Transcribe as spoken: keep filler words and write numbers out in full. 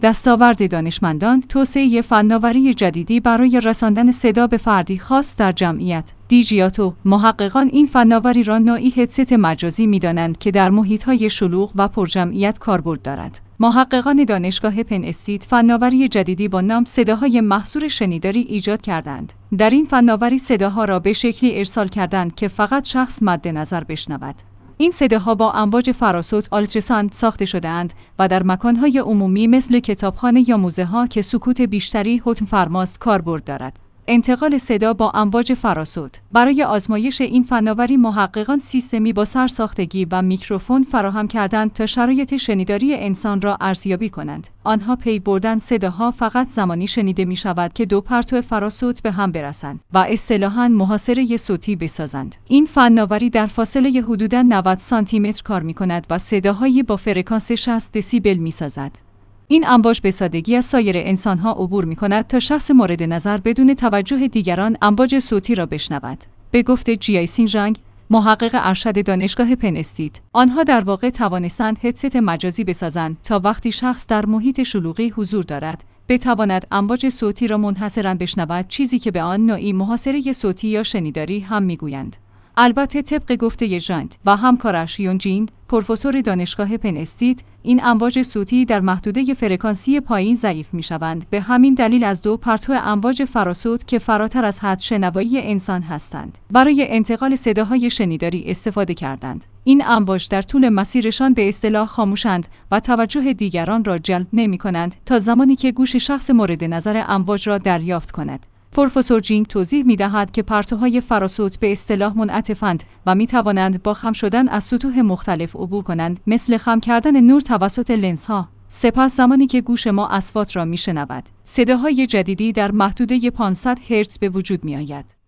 دستاورد دانشمندان، توسعه فناوری جدیدی برای رساندن صدا به فردی خاص در جمعیت. دیجیاتو، محققان این فناوری را نوعی هدست مجازی می‌دانند که در محیط‌های شلوغ و پرجمعیت کاربرد دارد. محققان دانشگاه پن استیت فناوری جدیدی با نام صداهای محصور شنیداری ایجاد کردند. در این فناوری صداها را به شکلی ارسال کردند که فقط شخص مد نظر بشنود. این صداها با امواج فراسوت آلتراساند ساخته شده‌اند و در مکان‌های عمومی مثل کتابخانه یا موزه‌ها که سکوت بیشتری حکم فرماست کاربرد دارد. انتقال صدا با امواج فراسوت. برای آزمایش این فناوری محققان سیستمی با سرساختگی و میکروفون فراهم کردند تا شرایط شنیداری انسان را ارزیابی کنند. آنها پی بردن صداها فقط زمانی شنیده می شود که دو پرتو فراسوت به هم برسند و اصطلاحاً محاصره صوتی بسازند. این فناوری در فاصله حدوداً نود سانتی متر کار می کند و صداهایی با فرکانس شصت دسیبل می سازد. این امواج به سادگی از سایر انسان‌ها عبور می‌کند تا شخص مورد نظر بدون توجه دیگران امواج صوتی را بشنود. به گفته جی سینجانگ، محقق ارشد دانشگاه پن استیت، آنها در واقع توانستند هدست مجازی بسازند تا وقتی شخص در محیط شلوغی حضور دارد، بتواند امواج صوتی را منحصراً بشنود، چیزی که به آن نوعی محاصره صوتی یا شنیداری هم می‌گویند. البته طبق گفته ژانگ و همکارش یونجین، پروفسور دانشگاه پن استیت، این امواج صوتی در محدوده فرکانسی پایین ضعیف می‌شوند. به همین دلیل از دو پرتو امواج فراسوت که فراتر از حد شنوایی انسان هستند، برای انتقال صداهای شنیداری استفاده کردند. این امواج در طول مسیرشان به اصطلاح خاموشند و توجه دیگران را جلب نمی‌کنند تا زمانی که گوش شخص مورد نظر امواج را دریافت کند. پروفسور جینگ توضیح می‌دهد که پرتوهای فراسوت به اصطلاح منعطفند و می‌توانند با خم شدن از سطوح مختلف عبور کنند، مثل خم کردن نور توسط لنزها. سپس زمانی که گوش ما اصوات را می‌شنود، صداهای جدیدی در محدوده پانصد هرتز به وجود می‌آید.